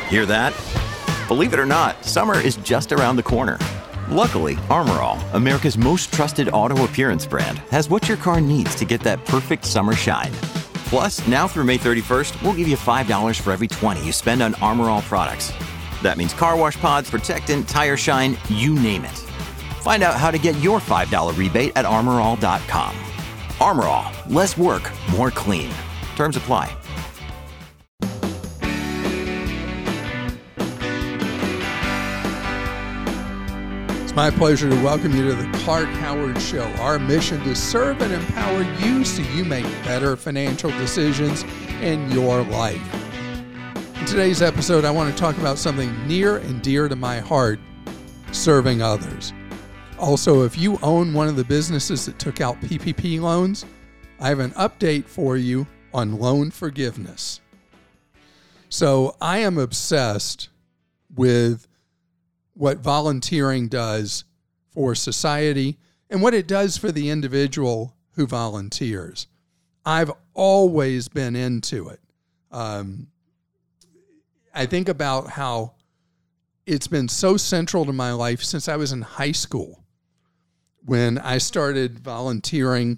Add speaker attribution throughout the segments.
Speaker 1: Hear that? Believe it or not, summer is just around the corner. Luckily, Armor All, America's most trusted auto appearance brand, has what your car needs to get that perfect summer shine. Plus, now through May 31st, we'll give you $5 for every $20 you spend on Armor All products. That means car wash pods, protectant, tire shine, you name it. Find out how to get your $5 rebate at armorall.com. Armor All, less work, more clean. Terms apply.
Speaker 2: My pleasure to welcome you to the Clark Howard Show. Our mission to serve and empower you so you make better financial decisions in your life. In today's episode, I want to talk about something near and dear to my heart, serving others. Also, if you own one of the businesses that took out PPP loans, I have an update for you on loan forgiveness. So I am obsessed with what volunteering does for society and what it does for the individual who volunteers. I've always been into it. I think about how it's been so central to my life since I was in high school, when I started volunteering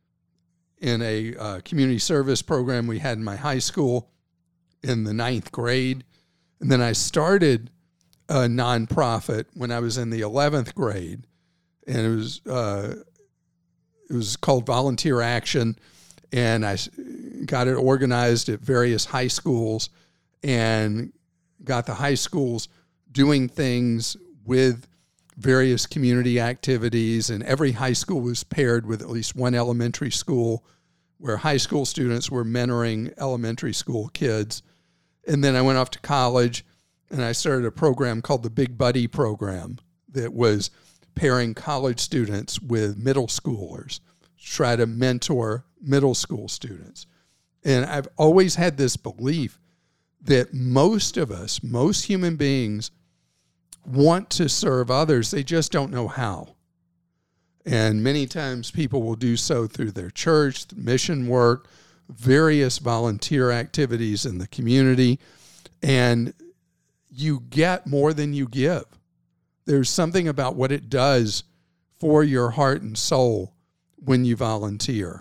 Speaker 2: in a community service program we had in my high school in the 9th grade. And then I started a nonprofit when I was in the 11th grade, and it was called Volunteer Action, and I got it organized at various high schools and got the high schools doing things with various community activities, and every high school was paired with at least one elementary school where high school students were mentoring elementary school kids. And then I went off to college, and I started a program called the Big Buddy Program that was pairing college students with middle schoolers to try to mentor middle school students. And I've always had this belief that most of us, most human beings, want to serve others. They just don't know how. And many times people will do so through their church, mission work, various volunteer activities in the community, and you get more than you give. There's something about what it does for your heart and soul when you volunteer.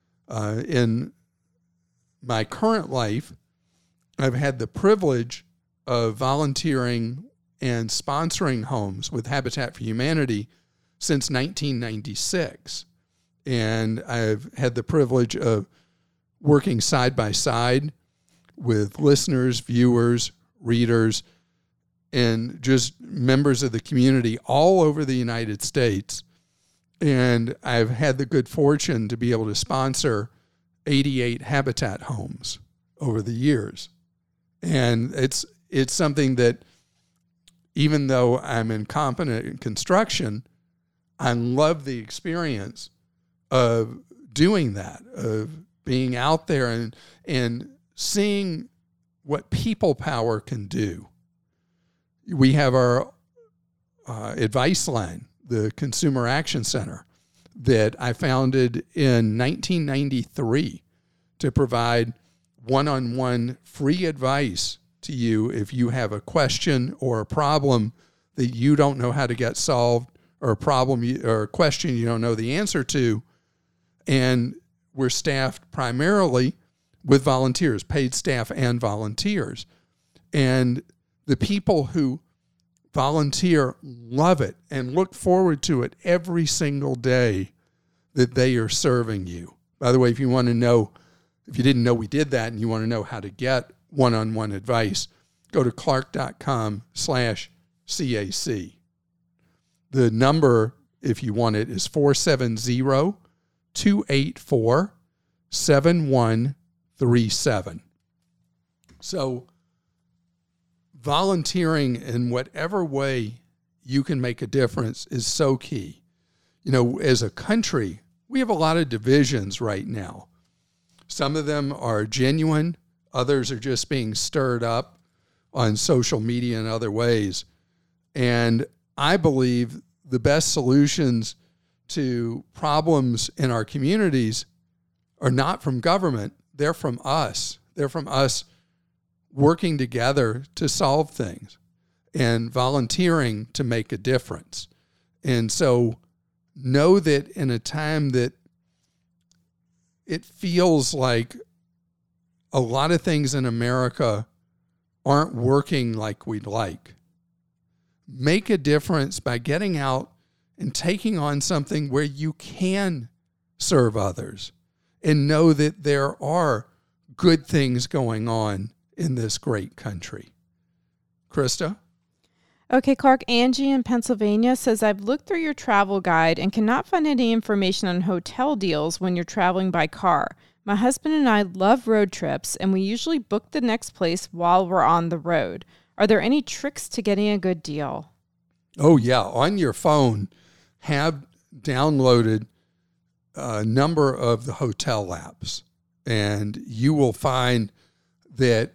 Speaker 2: In my current life, I've had the privilege of volunteering and sponsoring homes with Habitat for Humanity since 1996. And I've had the privilege of working side by side with listeners, viewers, readers, and just members of the community all over the United States. And I've had the good fortune to be able to sponsor 88 Habitat homes over the years. And it's something that, even though I'm incompetent in construction, I love the experience of doing that, of being out there and seeing what people power can do. We have our advice line, the Consumer Action Center, that I founded in 1993 to provide one-on-one free advice to you if you have a question or a problem that you don't know how to get solved, or a problem or a question you don't know the answer to. And we're staffed primarily with volunteers, paid staff and volunteers. And the people who volunteer love it and look forward to it every single day that they are serving you. By the way, if you want to know, if you didn't know we did that and you want to know how to get one-on-one advice, go to clark.com/CAC. The number, if you want it, is 470-284-7137. So volunteering in whatever way you can make a difference is so key. You know, as a country, we have a lot of divisions right now. Some of them are genuine. Others are just being stirred up on social media and other ways. And I believe the best solutions to problems in our communities are not from government. They're from us. They're from us working together to solve things and volunteering to make a difference. And so know that in a time that it feels like a lot of things in America aren't working like we'd like, make a difference by getting out and taking on something where you can serve others and know that there are good things going on in this great country. Krista?
Speaker 3: Okay, Clark, Angie in Pennsylvania says, I've looked through your travel guide and cannot find any information on hotel deals when you're traveling by car. My husband and I love road trips, and we usually book the next place while we're on the road. Are there any tricks to getting a good deal?
Speaker 2: Oh, yeah. On your phone, have downloaded a number of the hotel apps, and you will find that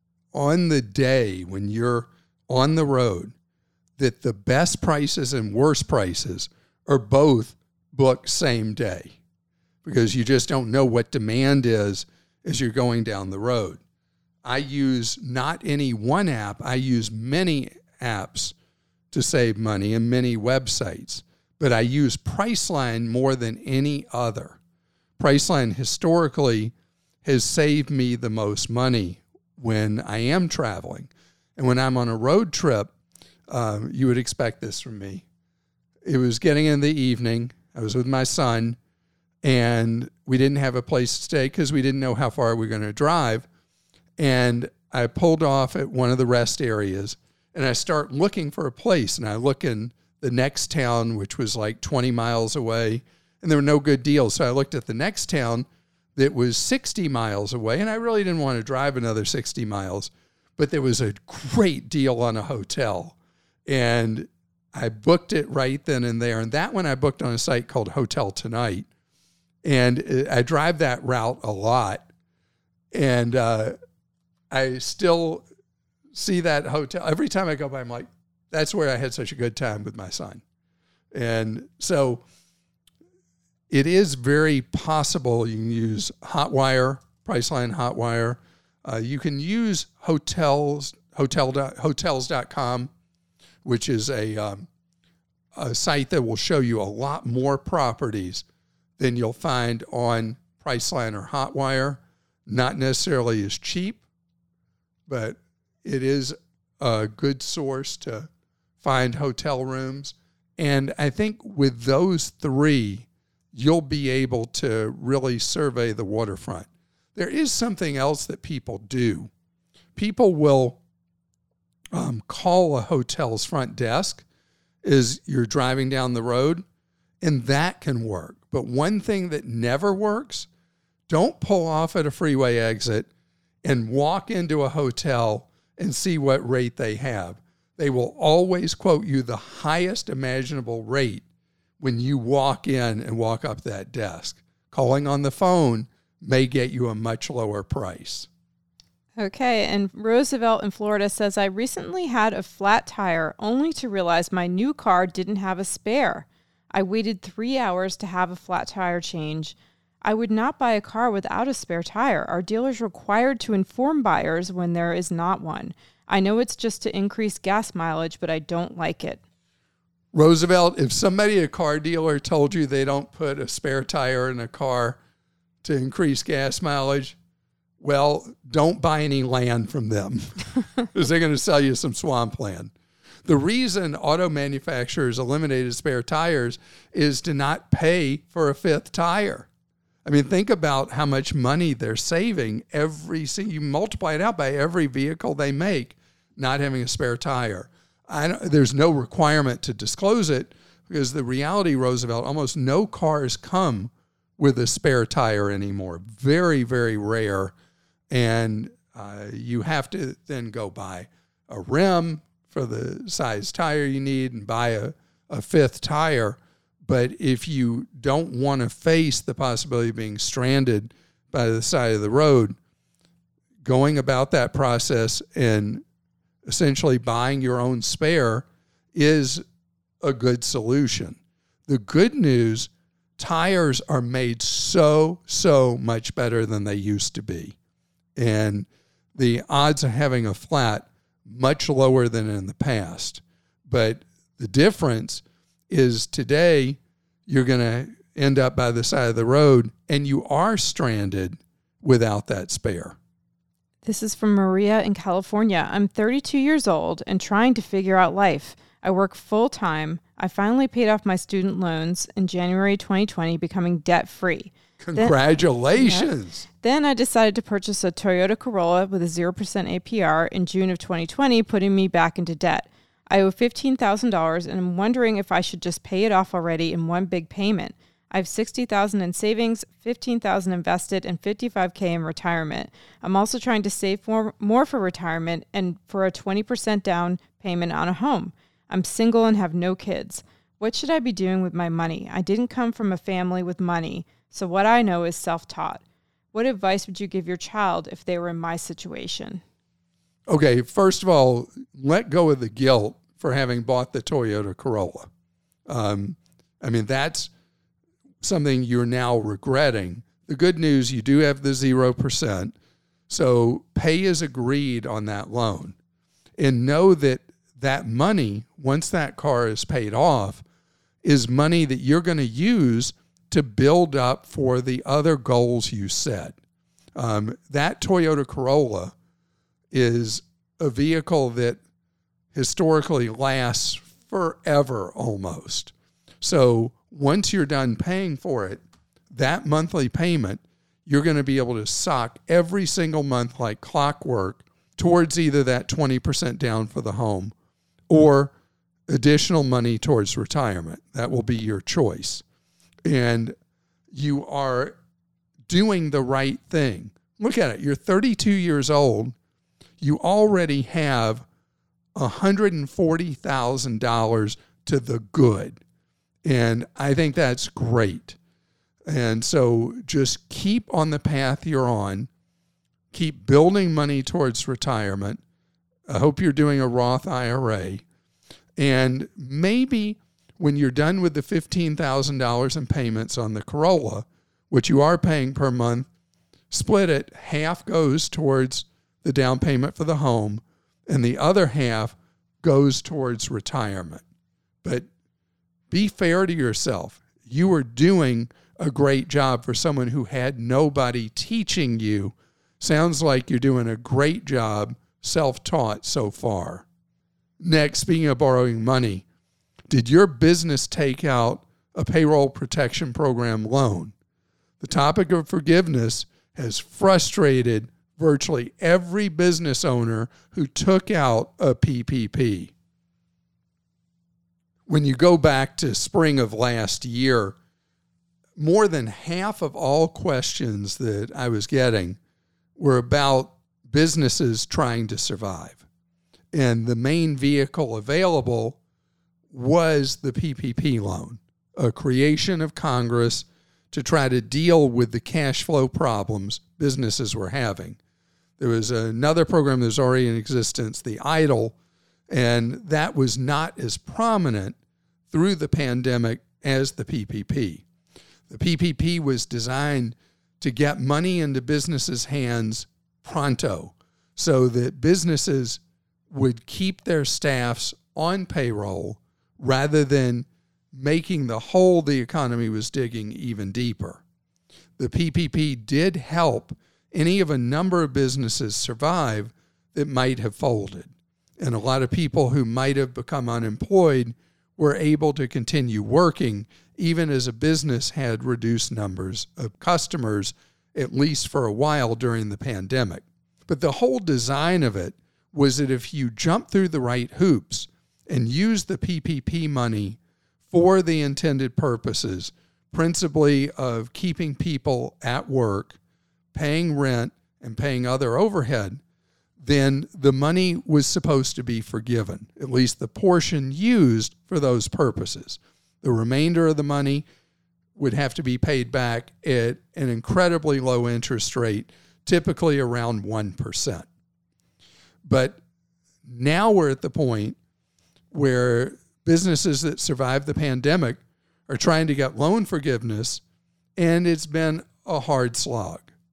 Speaker 2: on the day when you're on the road, that the best prices and worst prices are both booked same day, because you just don't know what demand is as you're going down the road. I use not any one app, I use many apps to save money and many websites, but I use Priceline more than any other. Priceline historically has saved me the most money when I am traveling. And when I'm on a road trip, you would expect this from me. It was getting in the evening. I was with my son, and we didn't have a place to stay because we didn't know how far we were going to drive. And I pulled off at one of the rest areas, and I start looking for a place. And I look in the next town, which was like 20 miles away, and there were no good deals. So I looked at the next town that was 60 miles away, and I really didn't want to drive another 60 miles, but there was a great deal on a hotel. And I booked it right then and there. And that one I booked on a site called Hotel Tonight. And I drive that route a lot. And I still see that hotel. Every time I go by, I'm like, that's where I had such a good time with my son. And so it is very possible you can use Hotwire, Priceline Hotwire. You can use hotels.com, which is a site that will show you a lot more properties than you'll find on Priceline or Hotwire. Not necessarily as cheap, but it is a good source to find hotel rooms. And I think with those three, you'll be able to really survey the waterfront. There is something else that people do. People will call a hotel's front desk as you're driving down the road, and that can work. But one thing that never works, don't pull off at a freeway exit and walk into a hotel and see what rate they have. They will always quote you the highest imaginable rate when you walk in and walk up that desk. Calling on the phone may get you a much lower price.
Speaker 3: Okay, and Roosevelt in Florida says, I recently had a flat tire only to realize my new car didn't have a spare. I waited 3 hours to have a flat tire change. I would not buy a car without a spare tire. Are dealers required to inform buyers when there is not one? I know it's just to increase gas mileage, but I don't like it.
Speaker 2: Roosevelt, if somebody, a car dealer, told you they don't put a spare tire in a car to increase gas mileage, well, don't buy any land from them because they're going to sell you some swampland. The reason auto manufacturers eliminated spare tires is to not pay for a fifth tire. I mean, think about how much money they're saving you multiply it out by every vehicle they make, not having a spare tire. There's no requirement to disclose it because the reality, Roosevelt, almost no cars come with a spare tire anymore. Very, very rare. And you have to then go buy a rim for the size tire you need and buy a fifth tire. But if you don't want to face the possibility of being stranded by the side of the road, going about that process and essentially buying your own spare is a good solution. The good news, tires are made so much better than they used to be. And the odds of having a flat much lower than in the past. But the difference is today you're going to end up by the side of the road and you are stranded without that spare.
Speaker 3: This is from Maria in California. I'm 32 years old and trying to figure out life. I work full time. I finally paid off my student loans in January 2020, becoming debt-free.
Speaker 2: Congratulations.
Speaker 3: Then I decided to purchase a Toyota Corolla with a 0% APR in June of 2020, putting me back into debt. I owe $15,000 and I'm wondering if I should just pay it off already in one big payment. I have $60,000 in savings, $15,000 invested, and $55,000 in retirement. I'm also trying to save more for retirement and for a 20% down payment on a home. I'm single and have no kids. What should I be doing with my money? I didn't come from a family with money, so what I know is self-taught. What advice would you give your child if they were in my situation?
Speaker 2: Okay, first of all, let go of the guilt for having bought the Toyota Corolla. That's something you're now regretting. The good news, you do have the 0%, so pay as agreed on that loan. And know that that money, once that car is paid off, is money that you're going to use to build up for the other goals you set. That Toyota Corolla is a vehicle that historically lasts forever almost. So once you're done paying for it, that monthly payment, you're going to be able to sock every single month like clockwork towards either that 20% down for the home or additional money towards retirement. That will be your choice. And you are doing the right thing. Look at it. You're 32 years old. You already have $140,000 to the good. And I think that's great. And so just keep on the path you're on. Keep building money towards retirement. I hope you're doing a Roth IRA. And maybe when you're done with the $15,000 in payments on the Corolla, which you are paying per month, split it. Half goes towards the down payment for the home, and the other half goes towards retirement. But be fair to yourself. You are doing a great job for someone who had nobody teaching you. Sounds like you're doing a great job, self-taught so far. Next, speaking of borrowing money, did your business take out a payroll protection program loan? The topic of forgiveness has frustrated virtually every business owner who took out a PPP. When you go back to spring of last year, more than half of all questions that I was getting were about businesses trying to survive. And the main vehicle available was the PPP loan, a creation of Congress to try to deal with the cash flow problems businesses were having. There was another program that was already in existence, the EIDL, and that was not as prominent through the pandemic as the PPP. The PPP was designed to get money into businesses' hands pronto so that businesses would keep their staffs on payroll rather than making the hole the economy was digging even deeper. The PPP did help any of a number of businesses survive that might have folded. And a lot of people who might have become unemployed were able to continue working even as a business had reduced numbers of customers, at least for a while during the pandemic. But the whole design of it was that if you jump through the right hoops and use the PPP money for the intended purposes, principally of keeping people at work, paying rent, and paying other overhead, then the money was supposed to be forgiven, at least the portion used for those purposes. The remainder of the money would have to be paid back at an incredibly low interest rate, typically around 1%. But now we're at the point where businesses that survived the pandemic are trying to get loan forgiveness, and it's been a hard slog.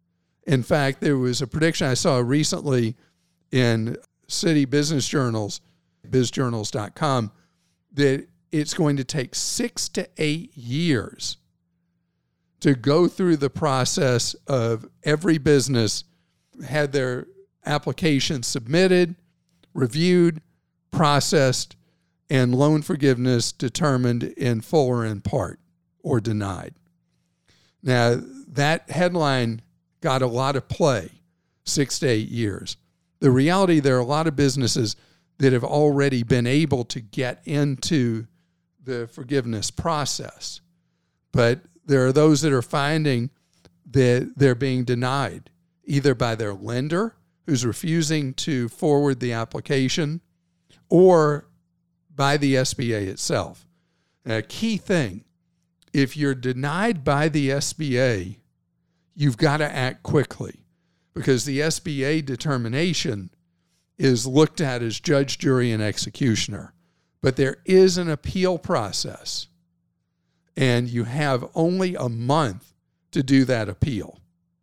Speaker 2: In fact, there was a prediction I saw recently in City Business Journals, bizjournals.com, that it's going to take 6 to 8 years to go through the process of every business had their application submitted, reviewed, processed, and loan forgiveness determined in full or in part or denied. Now, that headline got a lot of play, 6 to 8 years. The reality, there are a lot of businesses that have already been able to get into the forgiveness process. But there are those that are finding that they're being denied, either by their lender, who's refusing to forward the application, or by the SBA itself. Now, a key thing, if you're denied by the SBA, you've got to act quickly, because the SBA determination is looked at as judge, jury, and executioner. But there is an appeal process, and you have only a month to do that appeal.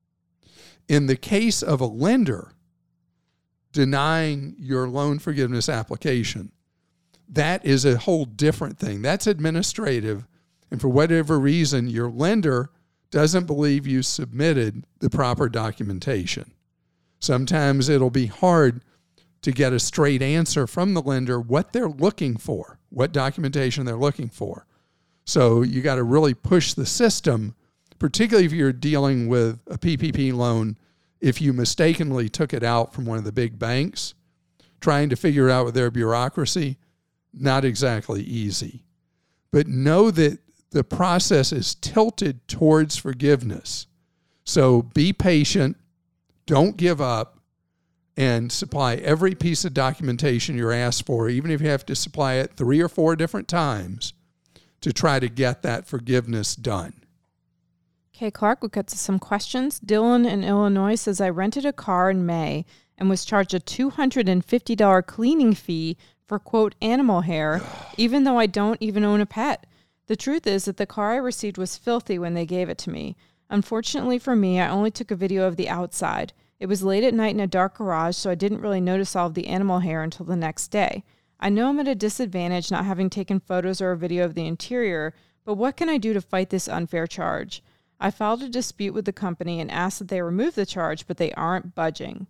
Speaker 2: In the case of a lender denying your loan forgiveness application, that is a whole different thing. That's administrative, and for whatever reason, your lender doesn't believe you submitted the proper documentation. Sometimes it'll be hard to get a straight answer from the lender what they're looking for, what documentation they're looking for. So you got to really push the system, particularly if you're dealing with a PPP loan, if you mistakenly took it out from one of the big banks, trying to figure it out with their bureaucracy, not exactly easy. But know that the process is tilted towards forgiveness. So be patient, don't give up, and supply every piece of documentation you're asked for, even if you have to supply it 3 or 4 different times to try to get that forgiveness done.
Speaker 3: Okay, Clark, we'll get to some questions. Dylan in Illinois says, I rented a car in May and was charged a $250 cleaning fee for, quote, animal hair, even though I don't even own a pet. The truth is that the car I received was filthy when they gave it to me. Unfortunately for me, I only took a video of the outside. It was late at night in a dark garage, so I didn't really notice all of the animal hair until the next day. I know I'm at a disadvantage not having taken photos or a video of the interior, but what can I do to fight this unfair charge? I filed a dispute with the company and asked that they remove the charge, but they aren't budging.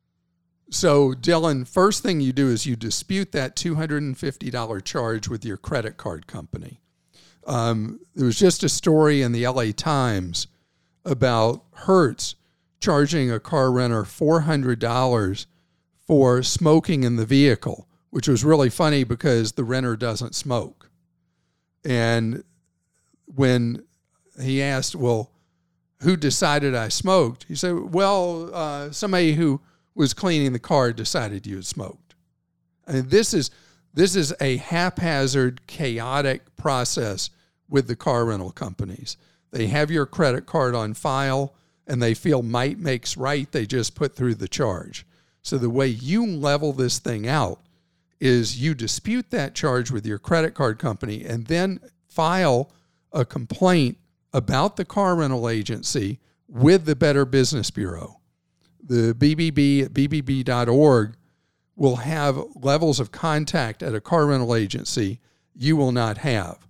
Speaker 2: So, Dylan, first thing you do is you dispute that $250 charge with your credit card company. There was just a story in the LA Times about Hertz charging a car renter $400 for smoking in the vehicle, which was really funny because the renter doesn't smoke. And when he asked, well, who decided I smoked? He said, well, somebody who was cleaning the car decided you had smoked. And this is a haphazard, chaotic process with the car rental companies. They have your credit card on file, and they feel might makes right. They just put through the charge. So the way you level this thing out is you dispute that charge with your credit card company and then file a complaint about the car rental agency with the Better Business Bureau. The BBB at bbb.org will have levels of contact at a car rental agency you will not have.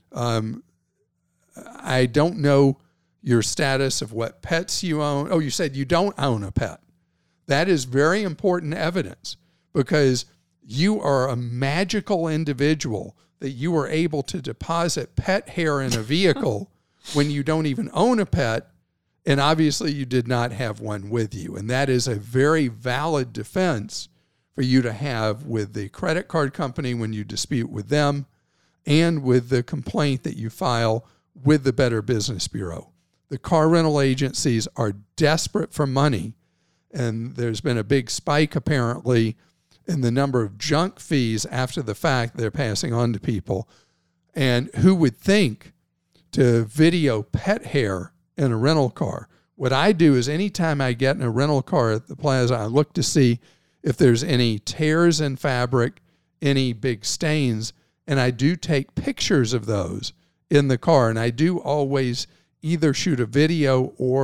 Speaker 2: I don't know your status of what pets you own. Oh, you said you don't own a pet. That is very important evidence because you are a magical individual that you were able to deposit pet hair in a vehicle when you don't even own a pet, and obviously you did not have one with you. And that is a very valid defense for you to have with the credit card company when you dispute with them and with the complaint that you file with the Better Business Bureau. The car rental agencies are desperate for money, and there's been a big spike apparently in the number of junk fees after the fact they're passing on to people. And who would think to video pet hair in a rental car? What I do is anytime I get in a rental car at the plaza, I look to see if there's any tears in fabric, any big stains, and I do take pictures of those in the car. And I do always either shoot a video or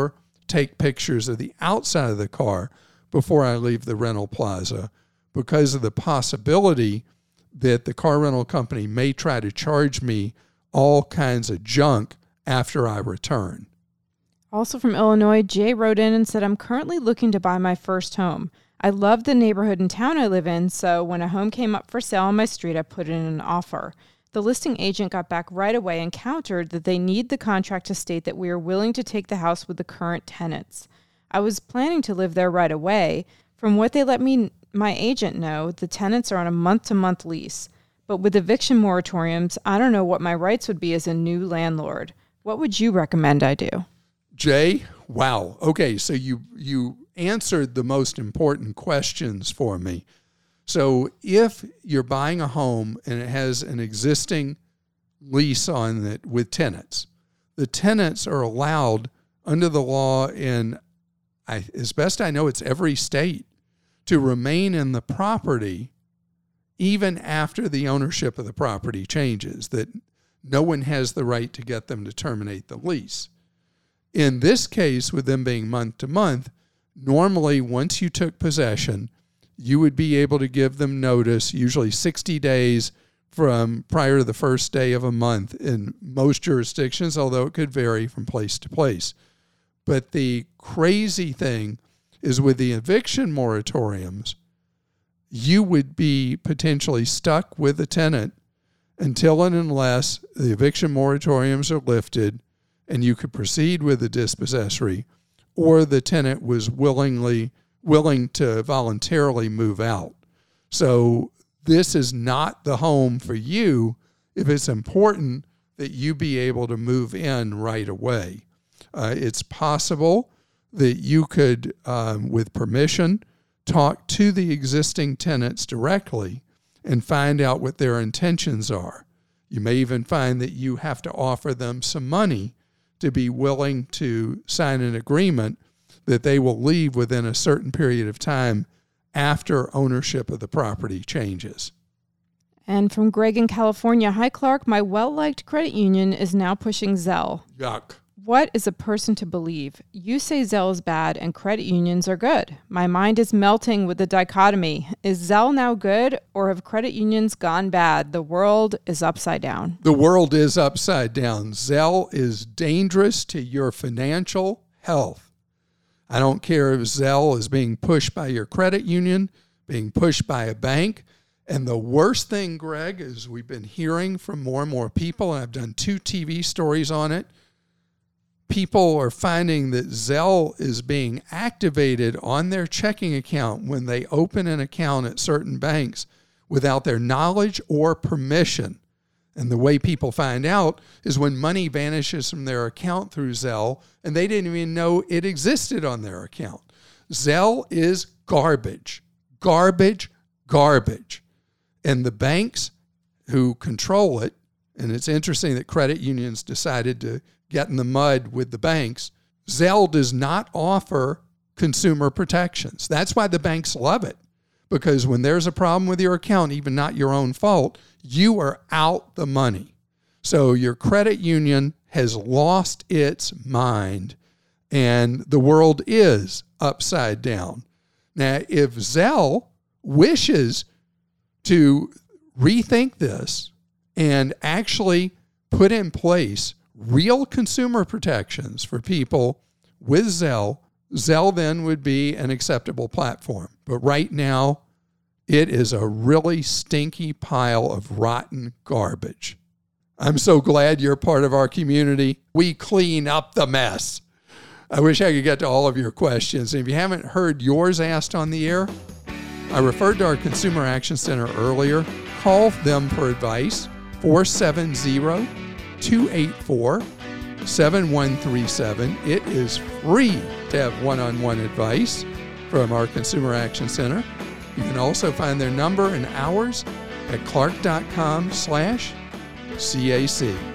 Speaker 2: take pictures of the outside of the car before I leave the rental plaza because of the possibility that the car rental company may try to charge me all kinds of junk after I return.
Speaker 3: Also from Illinois, Jay wrote in and said, I'm currently looking to buy my first home. I love the neighborhood and town I live in, so when a home came up for sale on my street, I put in an offer. The listing agent got back right away and countered that they need the contract to state that we are willing to take the house with the current tenants. I was planning to live there right away. From what they let my agent know, the tenants are on a month-to-month lease. But with eviction moratoriums, I don't know what my rights would be as a new landlord. What would you recommend I do?
Speaker 2: Jay, wow. Okay, so you answered the most important questions for me. So if you're buying a home and it has an existing lease on it with tenants, the tenants are allowed under the law in, as best I know, it's every state, to remain in the property even after the ownership of the property changes, that no one has the right to get them to terminate the lease. In this case, with them being month to month, normally once you took possession, you would be able to give them notice, usually 60 days from prior to the first day of a month in most jurisdictions, although it could vary from place to place. But the crazy thing is with the eviction moratoriums, you would be potentially stuck with the tenant until and unless the eviction moratoriums are lifted and you could proceed with the dispossessory, or the tenant was willing to voluntarily move out. So this is not the home for you if it's important that you be able to move in right away. It's possible that you could, with permission, talk to the existing tenants directly and find out what their intentions are. You may even find that you have to offer them some money to be willing to sign an agreement that they will leave within a certain period of time after ownership of the property changes.
Speaker 3: And from Greg in California, hi Clark, my well-liked credit union is now pushing Zelle.
Speaker 2: Yuck.
Speaker 3: What is a person to believe? You say Zelle is bad and credit unions are good. My mind is melting with the dichotomy. Is Zelle now good or have credit unions gone bad? The world is upside down.
Speaker 2: The world is upside down. Zelle is dangerous to your financial health. I don't care if Zelle is being pushed by your credit union, being pushed by a bank. And the worst thing, Greg, is we've been hearing from more and more people, and I've done 2 TV stories on it. People are finding that Zelle is being activated on their checking account when they open an account at certain banks without their knowledge or permission. And the way people find out is when money vanishes from their account through Zelle and they didn't even know it existed on their account. Zelle is garbage, garbage, garbage. And the banks who control it, and it's interesting that credit unions decided to get in the mud with the banks, Zelle does not offer consumer protections. That's why the banks love it, because when there's a problem with your account, even not your own fault, you are out the money. So your credit union has lost its mind, and the world is upside down. Now, if Zelle wishes to rethink this and actually put in place real consumer protections for people with Zelle, Zelle then would be an acceptable platform. But right now, it is a really stinky pile of rotten garbage. I'm so glad you're part of our community. We clean up the mess. I wish I could get to all of your questions. And if you haven't heard yours asked on the air, I referred to our Consumer Action Center earlier. Call them for advice, 470-284-7137. It is free to have one-on-one advice from our Consumer Action Center. You can also find their number and hours at clark.com/CAC.